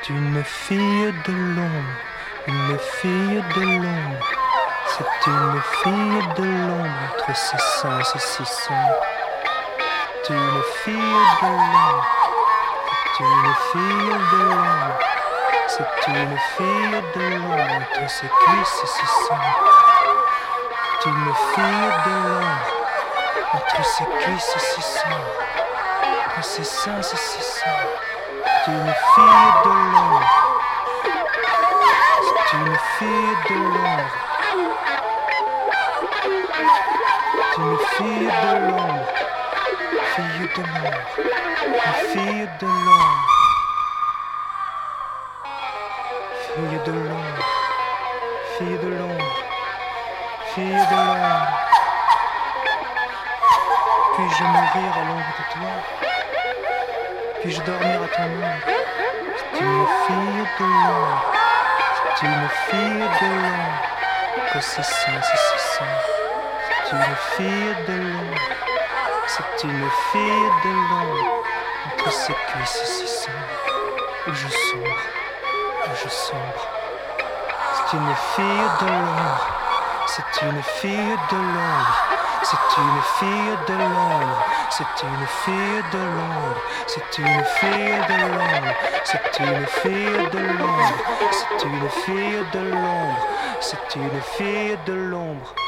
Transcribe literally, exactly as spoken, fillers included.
une fille de l'ombre, une fille de l'ombre. C'est une fille de l'ombre entre ses seins et ses seins. C'est une fille de l'ombre, c'est une fille de l'ombre. C'est une fille de l'ombre entre ses cuisses et ses seins. C'est une fille de l'ombre entre ses cuisses et ses seins. Entre ses seins et ses seins. C'est une fille de l'ombre. C'est une fille de l'ombre. C'est une fille de l'ombre. Fille de l'ombre. Une fille de l'ombre. Fille de l'ombre. Fille de l'ombre. Fille de l'ombre. Puis-je mourir à l'ombre de toi? Puis-je dormir à ton ombre? C'est une fille de l'ombre. C'est une fille de l'ombre. Que c'est ça, c'est c'est ça. C'est une fille de l'ombre. C'est une fille de l'ombre. Entre ses cuisses et ses seins. Où je sombre. Où je sombre. C'est une fille de l'ombre. C'est une fille de l'ombre. C'est une fille de l'ombre. C'est une fille de l'ombre. C'est une fille de l'ombre. C'est une fille de l'ombre. C'est une fille de l'ombre. C'est une fille de l'ombre.